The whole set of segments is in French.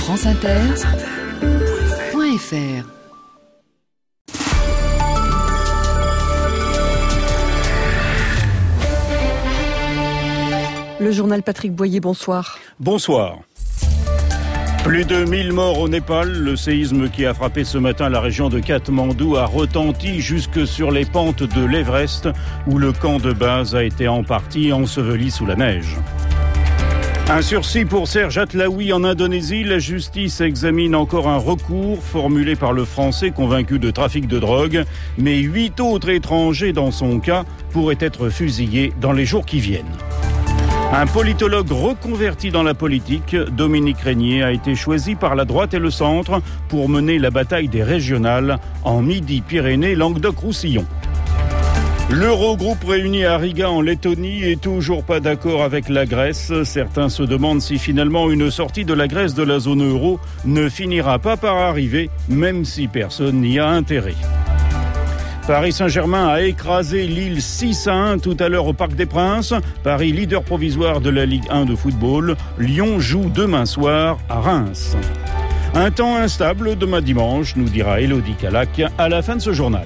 franceinter.fr. Le journal Patrick Boyer, bonsoir. Bonsoir. Plus de 1000 morts au Népal. Le séisme qui a frappé ce matin la région de Katmandou a retenti jusque sur les pentes de l'Everest, où le camp de base a été en partie enseveli sous la neige. Un sursis pour Serge Atlaoui en Indonésie. La justice examine encore un recours formulé par le Français convaincu de trafic de drogue. Mais 8 autres étrangers dans son cas pourraient être fusillés dans les jours qui viennent. Un politologue reconverti dans la politique, Dominique Régnier, a été choisi par la droite et le centre pour mener la bataille des régionales en Midi-Pyrénées-Languedoc-Roussillon. L'Eurogroupe réuni à Riga en Lettonie est toujours pas d'accord avec la Grèce. Certains se demandent si finalement une sortie de la Grèce de la zone euro ne finira pas par arriver, même si personne n'y a intérêt. Paris Saint-Germain a écrasé Lille 6-1 tout à l'heure au Parc des Princes. Paris, leader provisoire de la Ligue 1 de football. Lyon joue demain soir à Reims. Un temps instable demain dimanche, nous dira Élodie Calac à la fin de ce journal.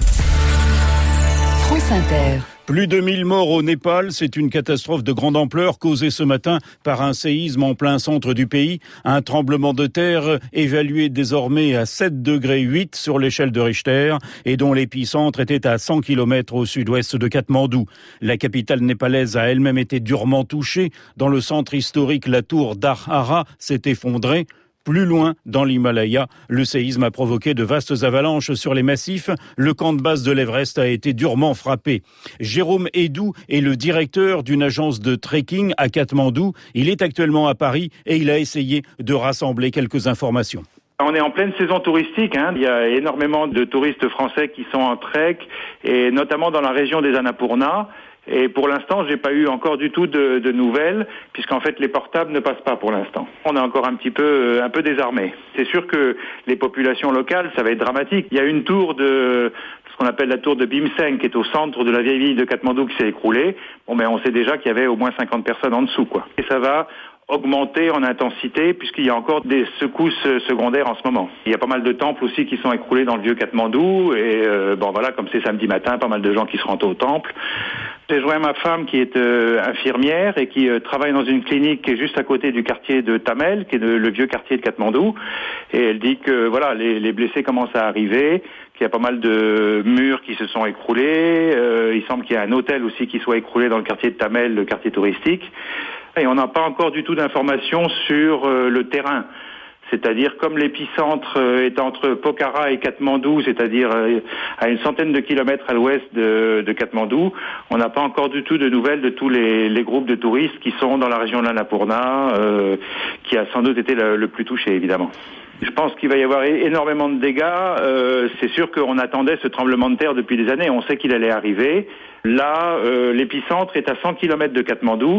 France Inter. Plus de 1000 morts au Népal, c'est une catastrophe de grande ampleur causée ce matin par un séisme en plein centre du pays. Un tremblement de terre évalué désormais à 7,8 degrés sur l'échelle de Richter et dont l'épicentre était à 100 km au sud-ouest de Katmandou. La capitale népalaise a elle-même été durement touchée. Dans le centre historique, la tour d'Arhara s'est effondrée. Plus loin, dans l'Himalaya, le séisme a provoqué de vastes avalanches sur les massifs. Le camp de base de l'Everest a été durement frappé. Jérôme Hédou est le directeur d'une agence de trekking à Katmandou. Il est actuellement à Paris et il a essayé de rassembler quelques informations. On est en pleine saison touristique, Il y a énormément de touristes français qui sont en trek, et notamment dans la région des Annapurna. Et pour l'instant, j'ai pas eu encore du tout de nouvelles, puisqu'en fait les portables ne passent pas pour l'instant. On est encore un peu désarmés. C'est sûr que les populations locales, ça va être dramatique. Il y a une tour ce qu'on appelle la tour de Bhimseng, qui est au centre de la vieille ville de Katmandou, qui s'est écroulée. On sait déjà qu'il y avait au moins 50 personnes en dessous, Et ça va augmenter en intensité puisqu'il y a encore des secousses secondaires en ce moment. Il y a pas mal de temples aussi qui sont écroulés dans le vieux Katmandou et comme c'est samedi matin, pas mal de gens qui se rendent au temple. J'ai joint ma femme qui est infirmière et qui travaille dans une clinique qui est juste à côté du quartier de Tamel, qui est le vieux quartier de Katmandou, et elle dit que les blessés commencent à arriver, qu'il y a pas mal de murs qui se sont écroulés, il semble qu'il y a un hôtel aussi qui soit écroulé dans le quartier de Tamel, le quartier touristique. Et on n'a pas encore du tout d'informations sur le terrain. C'est-à-dire, comme l'épicentre est entre Pokhara et Katmandou, c'est-à-dire à une centaine de kilomètres à l'ouest de Katmandou, on n'a pas encore du tout de nouvelles de tous les groupes de touristes qui sont dans la région de l'Annapurna, qui a sans doute été le plus touché, évidemment. Je pense qu'il va y avoir énormément de dégâts. C'est sûr qu'on attendait ce tremblement de terre depuis des années. On sait qu'il allait arriver. Là, l'épicentre est à 100 km de Katmandou.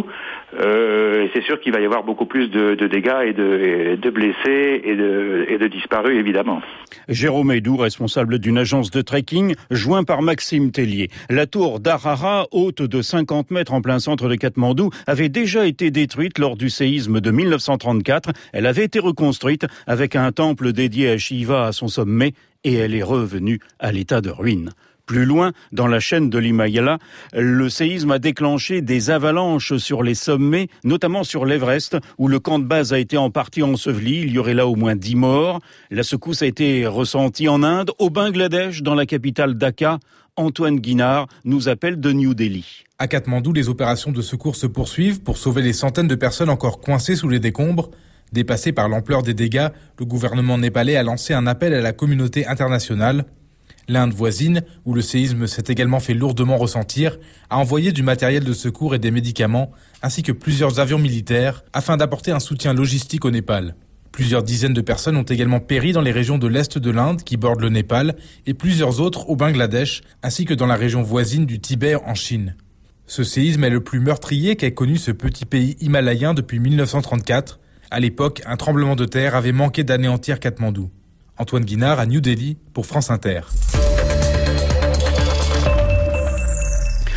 Et c'est sûr qu'il va y avoir beaucoup plus de dégâts et de blessés et de disparus, évidemment. Jérôme Hédou, responsable d'une agence de trekking, joint par Maxime Tellier. La tour d'Arhara, haute de 50 mètres en plein centre de Katmandou, avait déjà été détruite lors du séisme de 1934. Elle avait été reconstruite avec un temple dédié à Shiva à son sommet et elle est revenue à l'état de ruine. Plus loin, dans la chaîne de l'Himalaya, le séisme a déclenché des avalanches sur les sommets, notamment sur l'Everest, où le camp de base a été en partie enseveli. Il y aurait là au moins 10 morts. La secousse a été ressentie en Inde, au Bangladesh, dans la capitale Dhaka. Antoine Guinard nous appelle de New Delhi. À Katmandou, les opérations de secours se poursuivent pour sauver les centaines de personnes encore coincées sous les décombres. Dépassé par l'ampleur des dégâts, le gouvernement népalais a lancé un appel à la communauté internationale. L'Inde voisine, où le séisme s'est également fait lourdement ressentir, a envoyé du matériel de secours et des médicaments, ainsi que plusieurs avions militaires, afin d'apporter un soutien logistique au Népal. Plusieurs dizaines de personnes ont également péri dans les régions de l'Est de l'Inde, qui bordent le Népal, et plusieurs autres au Bangladesh, ainsi que dans la région voisine du Tibet en Chine. Ce séisme est le plus meurtrier qu'ait connu ce petit pays himalayen depuis 1934. À l'époque, un tremblement de terre avait manqué d'anéantir Katmandou. Antoine Guinard à New Delhi pour France Inter.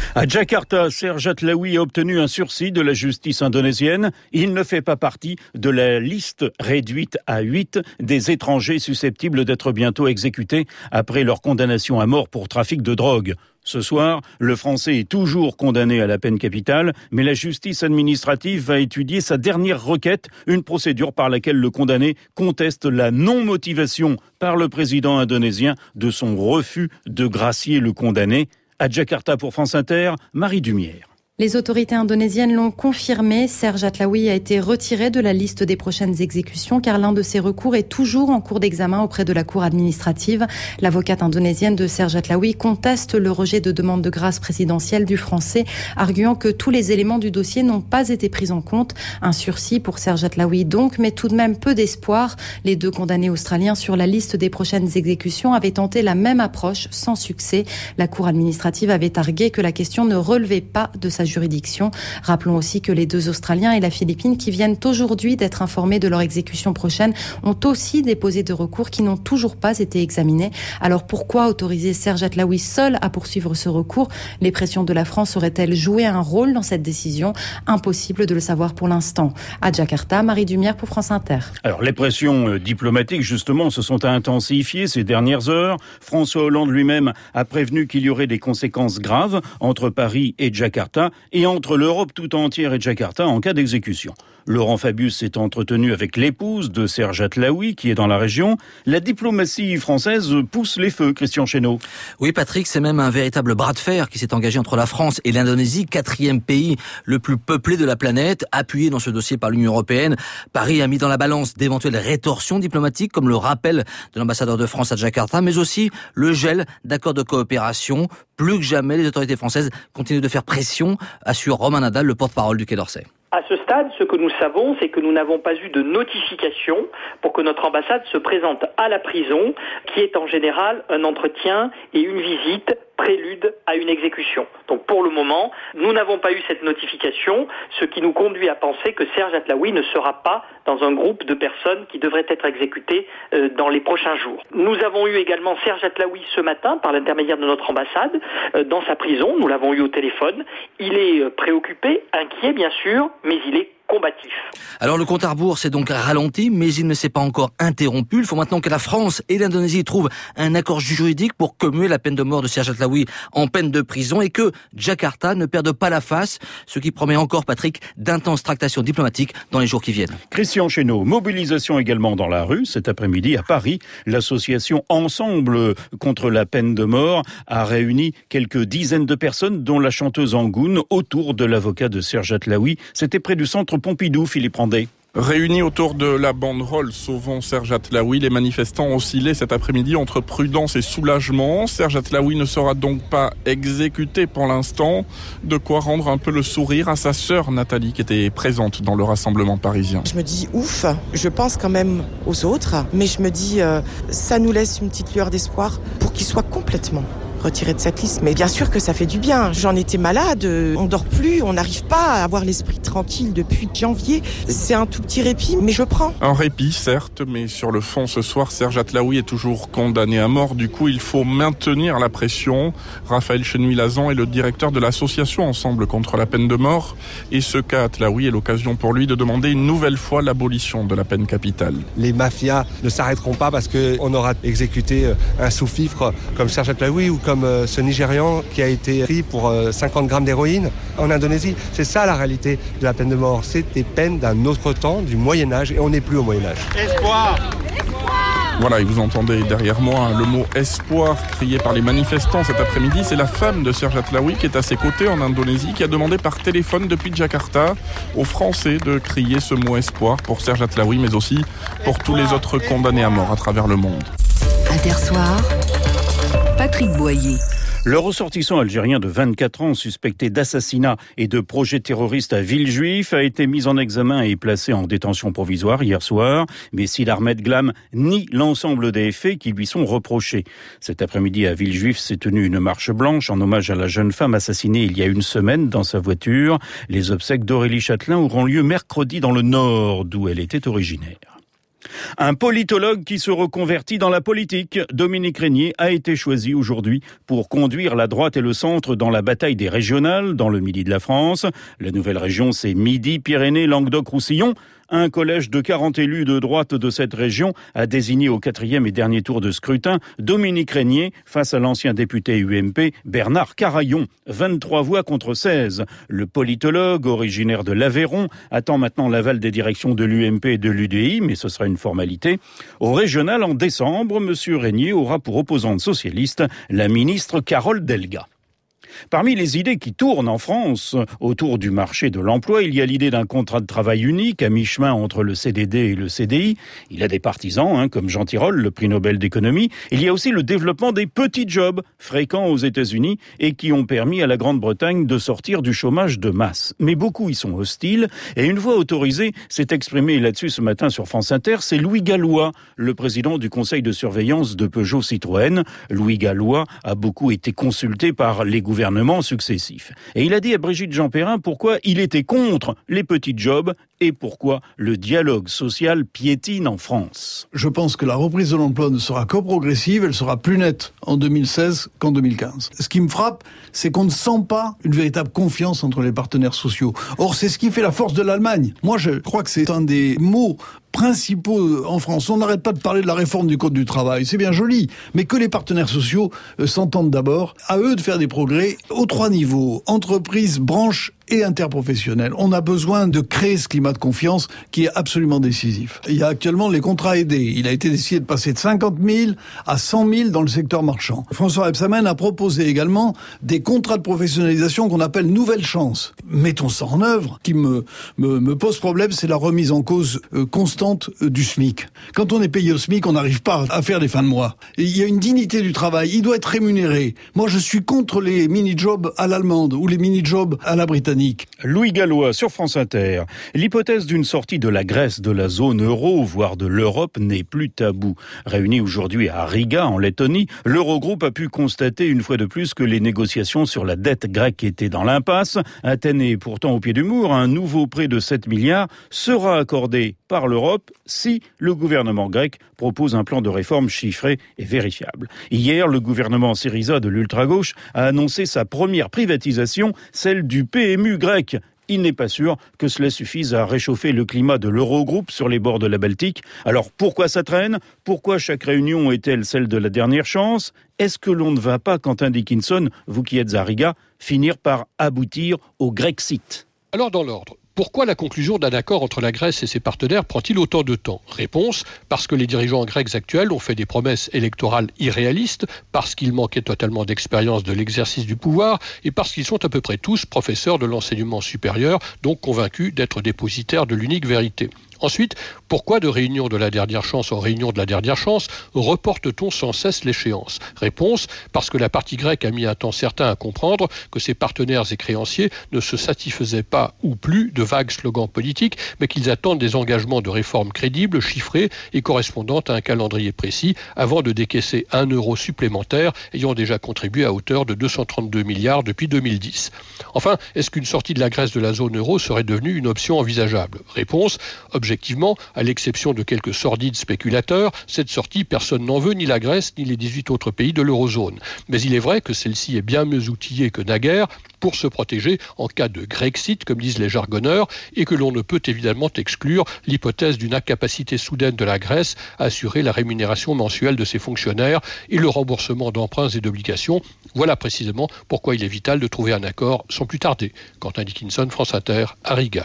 À Jakarta, Serge Atlaoui a obtenu un sursis de la justice indonésienne. Il ne fait pas partie de la liste réduite à 8 des étrangers susceptibles d'être bientôt exécutés après leur condamnation à mort pour trafic de drogue. Ce soir, le Français est toujours condamné à la peine capitale, mais la justice administrative va étudier sa dernière requête, une procédure par laquelle le condamné conteste la non-motivation par le président indonésien de son refus de gracier le condamné. À Jakarta pour France Inter, Marie Dumière. Les autorités indonésiennes l'ont confirmé. Serge Atlaoui a été retiré de la liste des prochaines exécutions car l'un de ses recours est toujours en cours d'examen auprès de la cour administrative. L'avocate indonésienne de Serge Atlaoui conteste le rejet de demande de grâce présidentielle du Français, arguant que tous les éléments du dossier n'ont pas été pris en compte. Un sursis pour Serge Atlaoui donc, mais tout de même peu d'espoir. Les 2 condamnés australiens sur la liste des prochaines exécutions avaient tenté la même approche sans succès. La cour administrative avait argué que la question ne relevait pas de sa juridiction. Rappelons aussi que les 2 Australiens et la Philippine qui viennent aujourd'hui d'être informés de leur exécution prochaine ont aussi déposé de recours qui n'ont toujours pas été examinés. Alors pourquoi autoriser Serge Atlaoui seul à poursuivre ce recours ? Les pressions de la France auraient-elles joué un rôle dans cette décision ? Impossible de le savoir pour l'instant. À Jakarta, Marie Dumière pour France Inter. Alors les pressions diplomatiques justement se sont intensifiées ces dernières heures. François Hollande lui-même a prévenu qu'il y aurait des conséquences graves entre Paris et Jakarta et entre l'Europe tout entière et Jakarta en cas d'exécution. Laurent Fabius s'est entretenu avec l'épouse de Serge Atlaoui qui est dans la région. La diplomatie française pousse les feux, Christian Chesneau. Oui Patrick, c'est même un véritable bras de fer qui s'est engagé entre la France et l'Indonésie, 4e pays le plus peuplé de la planète, appuyé dans ce dossier par l'Union européenne. Paris a mis dans la balance d'éventuelles rétorsions diplomatiques comme le rappel de l'ambassadeur de France à Jakarta, mais aussi le gel d'accords de coopération. Plus que jamais, les autorités françaises continuent de faire pression, assure Romain Nadal, le porte-parole du Quai d'Orsay. À ce stade, ce que nous savons, c'est que nous n'avons pas eu de notification pour que notre ambassade se présente à la prison, qui est en général un entretien et une visite prélude à une exécution. Donc pour le moment, nous n'avons pas eu cette notification, ce qui nous conduit à penser que Serge Atlaoui ne sera pas dans un groupe de personnes qui devraient être exécutées dans les prochains jours. Nous avons eu également Serge Atlaoui ce matin par l'intermédiaire de notre ambassade dans sa prison. Nous l'avons eu au téléphone. Il est préoccupé, inquiet bien sûr, mais il est combatif. Alors le compte à rebours s'est donc ralenti, mais il ne s'est pas encore interrompu. Il faut maintenant que la France et l'Indonésie trouvent un accord juridique pour commuer la peine de mort de Serge Atlaoui en peine de prison et que Jakarta ne perde pas la face, ce qui promet encore, Patrick, d'intenses tractations diplomatiques dans les jours qui viennent. Christian Chesneau, mobilisation également dans la rue cet après-midi à Paris. L'association Ensemble contre la peine de mort a réuni quelques dizaines de personnes, dont la chanteuse Angoune, autour de l'avocat de Serge Atlaoui. C'était près du centre Pompidou, Philippe Randé. Réunis autour de la banderole Sauvons Serge Atlaoui, les manifestants oscillaient cet après-midi entre prudence et soulagement. Serge Atlaoui ne sera donc pas exécuté pour l'instant, de quoi rendre un peu le sourire à sa sœur Nathalie qui était présente dans le rassemblement parisien. Je me dis ouf, je pense quand même aux autres, mais je me dis ça nous laisse une petite lueur d'espoir pour qu'il soit complètement retiré de cette liste. Mais bien sûr que ça fait du bien. J'en étais malade, on dort plus, on n'arrive pas à avoir l'esprit tranquille depuis janvier. C'est un tout petit répit, mais je prends. Un répit, certes, mais sur le fond, ce soir, Serge Atlaoui est toujours condamné à mort. Du coup, il faut maintenir la pression. Raphaël Chenouille-Lazan est le directeur de l'association Ensemble contre la peine de mort. Et ce cas Atlaoui est l'occasion pour lui de demander une nouvelle fois l'abolition de la peine capitale. Les mafias ne s'arrêteront pas parce qu'on aura exécuté un sous-fifre comme Serge Atlaoui ou comme ce Nigérian qui a été pris pour 50 grammes d'héroïne en Indonésie. C'est ça la réalité de la peine de mort. C'est des peines d'un autre temps, du Moyen-Âge, et on n'est plus au Moyen-Âge. Espoir ! Voilà, et vous entendez derrière moi le mot espoir crié par les manifestants cet après-midi. C'est la femme de Serge Atlaoui qui est à ses côtés en Indonésie, qui a demandé par téléphone depuis Jakarta aux Français de crier ce mot espoir pour Serge Atlaoui, mais aussi pour tous les autres condamnés à mort à travers le monde. Intersoir, Patrick Boyer. Le ressortissant algérien de 24 ans suspecté d'assassinat et de projet terroriste à Villejuif a été mis en examen et placé en détention provisoire hier soir. Mais Sid Ahmed Glam nie l'ensemble des faits qui lui sont reprochés. Cet après-midi à Villejuif s'est tenue une marche blanche en hommage à la jeune femme assassinée il y a une semaine dans sa voiture. Les obsèques d'Aurélie Chatelain auront lieu mercredi dans le Nord, d'où elle était originaire. Un politologue qui se reconvertit dans la politique. Dominique Régnier a été choisi aujourd'hui pour conduire la droite et le centre dans la bataille des régionales dans le midi de la France. La nouvelle région, c'est Midi-Pyrénées, Languedoc-Roussillon. Un collège de 40 élus de droite de cette région a désigné au 4e et dernier tour de scrutin Dominique Régnier face à l'ancien député UMP Bernard Carayon. 23 voix contre 16. Le politologue, originaire de l'Aveyron, attend maintenant l'aval des directions de l'UMP et de l'UDI, mais ce sera une formalité. Au régional, en décembre, M. Régnier aura pour opposante socialiste la ministre Carole Delga. Parmi les idées qui tournent en France autour du marché de l'emploi, il y a l'idée d'un contrat de travail unique à mi-chemin entre le CDD et le CDI. Il y a des partisans, comme Jean Tirole, le prix Nobel d'économie. Il y a aussi le développement des petits jobs fréquents aux États-Unis et qui ont permis à la Grande-Bretagne de sortir du chômage de masse. Mais beaucoup y sont hostiles et une voix autorisée s'est exprimée là-dessus ce matin sur France Inter. C'est Louis Gallois, le président du conseil de surveillance de Peugeot Citroën. Louis Gallois a beaucoup été consulté par les gouvernements successifs. Et il a dit à Brigitte Jean-Perrin pourquoi il était contre les petits jobs et pourquoi le dialogue social piétine en France. Je pense que la reprise de l'emploi ne sera que progressive, elle sera plus nette en 2016 qu'en 2015. Ce qui me frappe, c'est qu'on ne sent pas une véritable confiance entre les partenaires sociaux. Or, c'est ce qui fait la force de l'Allemagne. Moi, je crois que c'est un des mots principaux en France. On n'arrête pas de parler de la réforme du Code du travail. C'est bien joli, mais que les partenaires sociaux s'entendent d'abord. À eux de faire des progrès aux 3 niveaux, entreprise, branche et interprofessionnel. On a besoin de créer ce climat de confiance qui est absolument décisif. Il y a actuellement les contrats aidés. Il a été décidé de passer de 50 000 à 100 000 dans le secteur marchand. François Rebsamen a proposé également des contrats de professionnalisation qu'on appelle nouvelle chance. Mettons ça en œuvre. Ce qui me pose problème, c'est la remise en cause constante du SMIC. Quand on est payé au SMIC, on n'arrive pas à faire les fins de mois. Et il y a une dignité du travail. Il doit être rémunéré. Moi, je suis contre les mini-jobs à l'allemande ou les mini-jobs à la britannique. Louis Gallois sur France Inter. L'hypothèse d'une sortie de la Grèce de la zone euro, voire de l'Europe, n'est plus tabou. Réuni aujourd'hui à Riga, en Lettonie, l'Eurogroupe a pu constater une fois de plus que les négociations sur la dette grecque étaient dans l'impasse. Athènes est pourtant au pied du mur. Un nouveau prêt de 7 milliards sera accordé par l'Europe si le gouvernement grec propose un plan de réforme chiffré et vérifiable. Hier, le gouvernement Syriza de l'ultra-gauche a annoncé sa première privatisation, celle du PMU grec. Il n'est pas sûr que cela suffise à réchauffer le climat de l'Eurogroupe sur les bords de la Baltique. Alors pourquoi ça traîne ? Pourquoi chaque réunion est-elle celle de la dernière chance ? Est-ce que l'on ne va pas, Quentin Dickinson, vous qui êtes à Riga, finir par aboutir au Grexit ? Alors dans l'ordre. Pourquoi la conclusion d'un accord entre la Grèce et ses partenaires prend-il autant de temps ? Réponse, parce que les dirigeants grecs actuels ont fait des promesses électorales irréalistes, parce qu'ils manquaient totalement d'expérience de l'exercice du pouvoir et parce qu'ils sont à peu près tous professeurs de l'enseignement supérieur, donc convaincus d'être dépositaires de l'unique vérité. Ensuite, pourquoi de réunion de la dernière chance en réunion de la dernière chance reporte-t-on sans cesse l'échéance ? Réponse, parce que la partie grecque a mis un temps certain à comprendre que ses partenaires et créanciers ne se satisfaisaient pas ou plus de vagues slogans politiques, mais qu'ils attendent des engagements de réformes crédibles, chiffrés et correspondant à un calendrier précis avant de décaisser 1 euro supplémentaire ayant déjà contribué à hauteur de 232 milliards depuis 2010. Enfin, est-ce qu'une sortie de la Grèce de la zone euro serait devenue une option envisageable ? Réponse, objectivement, à l'exception de quelques sordides spéculateurs, cette sortie, personne n'en veut, ni la Grèce, ni les 18 autres pays de l'eurozone. Mais il est vrai que celle-ci est bien mieux outillée que naguère pour se protéger en cas de Grexit, comme disent les jargonneurs, et que l'on ne peut évidemment exclure l'hypothèse d'une incapacité soudaine de la Grèce à assurer la rémunération mensuelle de ses fonctionnaires et le remboursement d'emprunts et d'obligations. Voilà précisément pourquoi il est vital de trouver un accord sans plus tarder. Quentin Dickinson, France Inter, à Riga.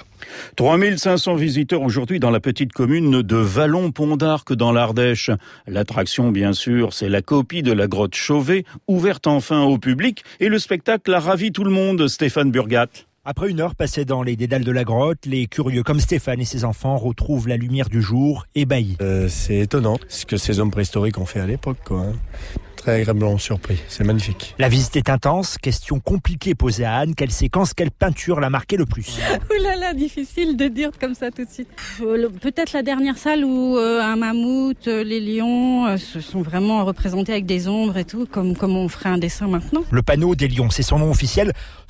3500 visiteurs aujourd'hui dans la petite commune de Vallon-Pont d'Arc dans l'Ardèche. L'attraction, bien sûr, c'est la copie de la grotte Chauvet, ouverte enfin au public, et le spectacle a ravi tout le monde, Stéphane Burgat. Après 1 heure passée dans les dédales de la grotte, les curieux comme Stéphane et ses enfants retrouvent la lumière du jour, ébahis. C'est étonnant ce que ces hommes préhistoriques ont fait à l'époque, quoi. très agréablement surpris. C'est magnifique. La visite est intense. Question compliquée posée à Anne. Quelle séquence, quelle peinture l'a marqué le plus? Ouh là là, difficile de dire comme ça tout de suite. Peut-être la dernière salle où un mammouth, les lions se sont vraiment représentés avec des ombres et tout, comme on ferait un dessin maintenant. Le panneau des lions, c'est son nom officiel.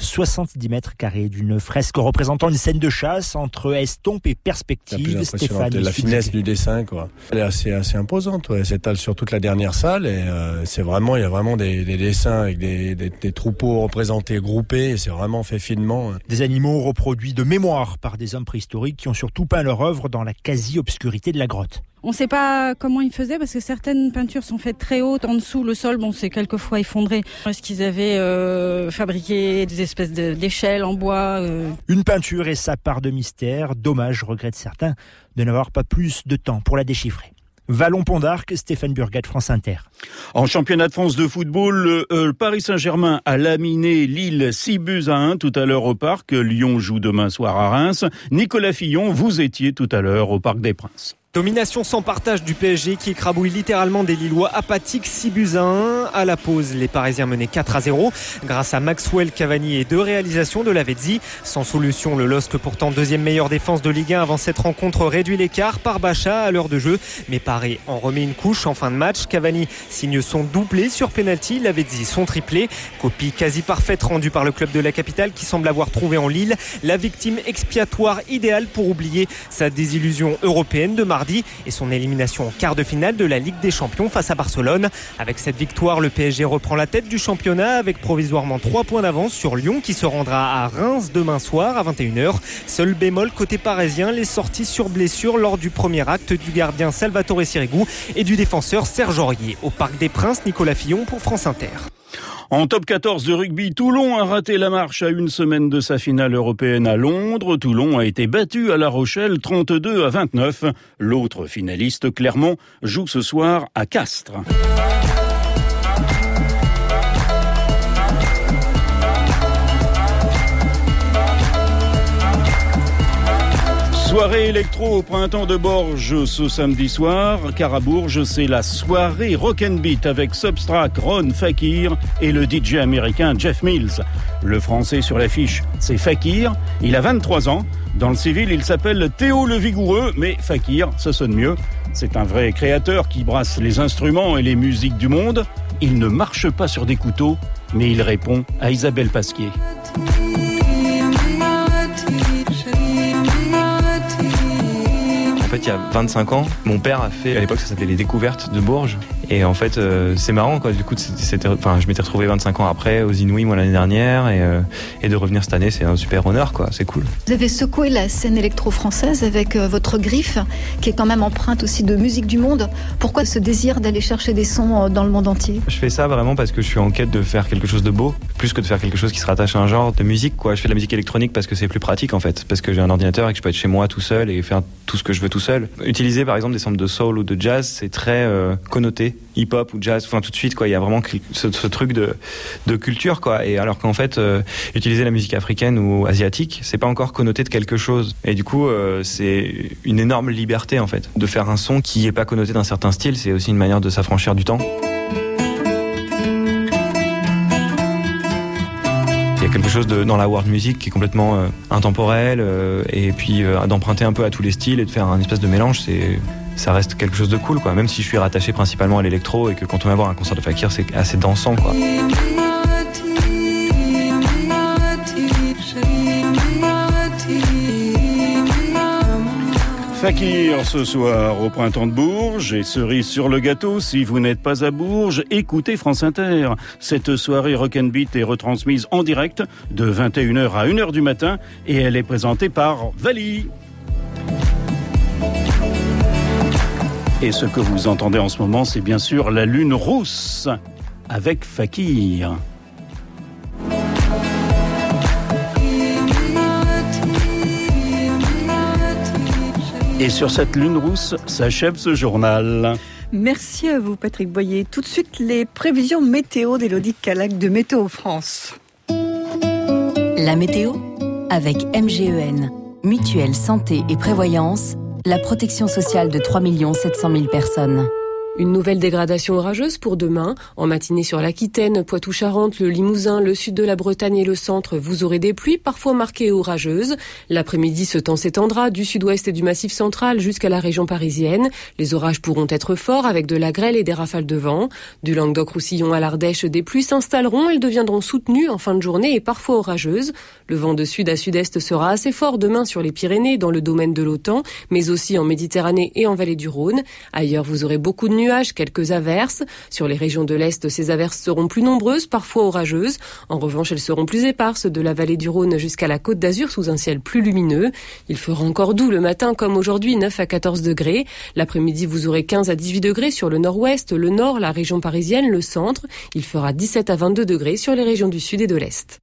70 mètres carrés d'une fresque représentant une scène de chasse entre estompe et perspective. Stéphane, la finesse du dessin, quoi. Elle est assez imposante. Ouais. Elle s'étale sur toute la dernière salle et il y a vraiment des dessins avec des troupeaux représentés, groupés. Et c'est vraiment fait finement. Des animaux reproduits de mémoire par des hommes préhistoriques qui ont surtout peint leur œuvre dans la quasi-obscurité de la grotte. On ne sait pas comment ils faisaient parce que certaines peintures sont faites très hautes. En dessous, le sol, c'est quelquefois effondré. Est-ce qu'ils avaient fabriqué des espèces d'échelles en bois Une peinture et sa part de mystère. Dommage, regrettent certains, de n'avoir pas plus de temps pour la déchiffrer. Vallon-Pont d'Arc, Stéphane Burgat, France Inter. En championnat de France de football, le Paris Saint-Germain a laminé Lille 6-1 tout à l'heure au Parc. Lyon joue demain soir à Reims. Nicolas Fillon, vous étiez tout à l'heure au Parc des Princes. Domination sans partage du PSG qui écrabouille littéralement des Lillois apathiques 6-1. À la pause, les Parisiens menaient 4-0 grâce à Maxwell, Cavani et 2 réalisations de Lavezzi. Sans solution, le LOSC, pourtant deuxième meilleure défense de Ligue 1 avant cette rencontre, réduit l'écart par Bacha à l'heure de jeu. Mais Paris en remet une couche en fin de match. Cavani signe son doublé sur penalty, Lavezzi son triplé. Copie quasi parfaite rendue par le club de la capitale qui semble avoir trouvé en Lille la victime expiatoire idéale pour oublier sa désillusion européenne de mardi et son élimination en quart de finale de la Ligue des Champions face à Barcelone. Avec cette victoire, le PSG reprend la tête du championnat avec provisoirement 3 points d'avance sur Lyon qui se rendra à Reims demain soir à 21h. Seul bémol côté parisien, les sorties sur blessure lors du premier acte du gardien Salvatore Sirigu et du défenseur Serge Aurier. Au Parc des Princes, Nicolas Fillon pour France Inter. En top 14 de rugby, Toulon a raté la marche à une semaine de sa finale européenne à Londres. Toulon a été battu à La Rochelle 32-29. L'autre finaliste, Clermont, joue ce soir à Castres. Soirée électro au printemps de Bourges ce samedi soir, car à Bourges c'est la soirée Rock'n'Beat avec Substract, Ron, Fakir et le DJ américain Jeff Mills. Le français sur l'affiche, c'est Fakir, il a 23 ans. Dans le civil, il s'appelle Théo le Vigoureux, mais Fakir, ça sonne mieux. C'est un vrai créateur qui brasse les instruments et les musiques du monde. Il ne marche pas sur des couteaux, mais il répond à Isabelle Pasquier. En fait, il y a 25 ans, mon père a fait, à l'époque ça s'appelait les découvertes de Bourges. Et en fait, c'est marrant, quoi. Du coup, je m'étais retrouvé 25 ans après aux Inouïs, moi, l'année dernière, et de revenir cette année, c'est un super honneur, quoi. C'est cool. Vous avez secoué la scène électro-française avec votre griffe, qui est quand même empreinte aussi de musique du monde. Pourquoi ce désir d'aller chercher des sons dans le monde entier ? Je fais ça vraiment parce que je suis en quête de faire quelque chose de beau, plus que de faire quelque chose qui se rattache à un genre de musique, quoi. Je fais de la musique électronique parce que c'est plus pratique, en fait. Parce que j'ai un ordinateur et que je peux être chez moi tout seul et faire tout ce que je veux tout seul. Utiliser, par exemple, des samples de soul ou de jazz, c'est très connoté. Hip-hop ou jazz, enfin tout de suite, quoi. Il y a vraiment ce truc de culture, quoi. Et alors qu'en fait, utiliser la musique africaine ou asiatique, c'est pas encore connoté de quelque chose. Et du coup, c'est une énorme liberté, en fait. De faire un son qui est pas connoté d'un certain style, c'est aussi une manière de s'affranchir du temps. Il y a quelque chose dans la world music qui est complètement intemporel, et puis d'emprunter un peu à tous les styles et de faire un espèce de mélange, ça reste quelque chose de cool, quoi. Même si je suis rattaché principalement à l'électro et que quand on va voir un concert de Fakir, c'est assez dansant, quoi. Fakir ce soir au printemps de Bourges et cerise sur le gâteau, si vous n'êtes pas à Bourges, écoutez France Inter. Cette soirée Rock'n'Beat est retransmise en direct de 21h à 1h du matin et elle est présentée par Vali. Et ce que vous entendez en ce moment, c'est bien sûr la lune rousse avec Fakir. Et sur cette lune rousse s'achève ce journal. Merci à vous, Patrick Boyer. Tout de suite, les prévisions météo d'Élodie Calac de Météo France. La météo avec MGEN, Mutuelle Santé et Prévoyance, la protection sociale de 3 700 000 personnes. Une nouvelle dégradation orageuse pour demain. En matinée sur l'Aquitaine, Poitou-Charentes, le Limousin, le sud de la Bretagne et le centre, vous aurez des pluies parfois marquées et orageuses. L'après-midi, ce temps s'étendra du sud-ouest et du massif central jusqu'à la région parisienne. Les orages pourront être forts avec de la grêle et des rafales de vent. Du Languedoc-Roussillon à l'Ardèche, des pluies s'installeront. Elles deviendront soutenues en fin de journée et parfois orageuses. Le vent de sud à sud-est sera assez fort demain sur les Pyrénées, dans le domaine de l'Autan, mais aussi en Méditerranée et en vallée du Rhône. Ailleurs, vous aurez beaucoup de nuages, quelques averses. Sur les régions de l'Est, ces averses seront plus nombreuses, parfois orageuses. En revanche, elles seront plus éparses de la vallée du Rhône jusqu'à la Côte d'Azur sous un ciel plus lumineux. Il fera encore doux le matin comme aujourd'hui, 9 à 14 degrés. L'après-midi, vous aurez 15 à 18 degrés sur le nord-ouest, le nord, la région parisienne, le centre. Il fera 17 à 22 degrés sur les régions du sud et de l'Est.